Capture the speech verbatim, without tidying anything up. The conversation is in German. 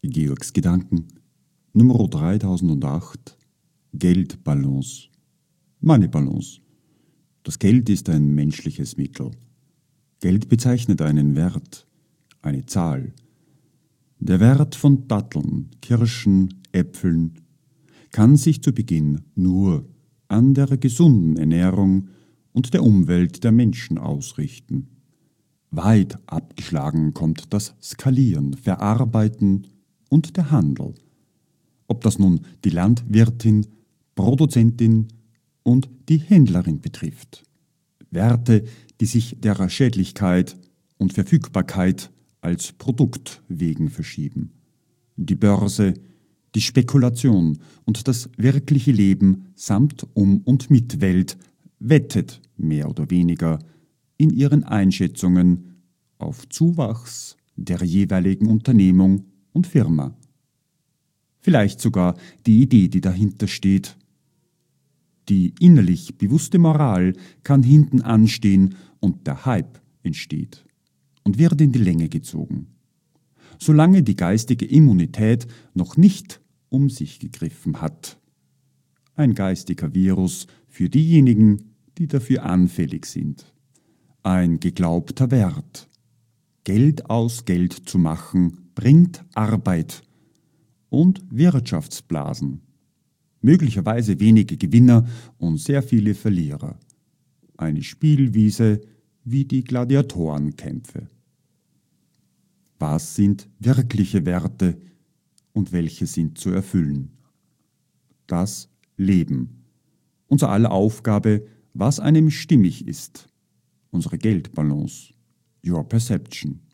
Georgs Gedanken Nummer dreitausendacht Geldbalance. Money Balance. Das Geld ist ein menschliches Mittel. Geld bezeichnet einen Wert, eine Zahl. Der Wert von Datteln, Kirschen, Äpfeln kann sich zu Beginn nur an der gesunden Ernährung und der Umwelt der Menschen ausrichten. Weit abgeschlagen kommt das Skalieren, Verarbeiten und der Handel. Ob das nun die Landwirtin, Produzentin und die Händlerin betrifft. Werte, die sich der Schädlichkeit und Verfügbarkeit als Produkt wegen verschieben. Die Börse, die Spekulation und das wirkliche Leben samt um und mit Welt wettet mehr oder weniger in ihren Einschätzungen auf Zuwachs der jeweiligen Unternehmung und Firma. Vielleicht sogar die Idee, die dahinter steht. Die innerlich bewusste Moral kann hinten anstehen und der Hype entsteht und wird in die Länge gezogen. Solange die geistige Immunität noch nicht um sich gegriffen hat. Ein geistiger Virus für diejenigen, die dafür anfällig sind. Ein geglaubter Wert. Geld aus Geld zu machen, bringt Arbeit und Wirtschaftsblasen. Möglicherweise wenige Gewinner und sehr viele Verlierer. Eine Spielwiese wie die Gladiatorenkämpfe. Was sind wirkliche Werte und welche sind zu erfüllen? Das Leben. Unser aller Aufgabe, was einem stimmig ist. Unsere Geldbalance. Your Perception.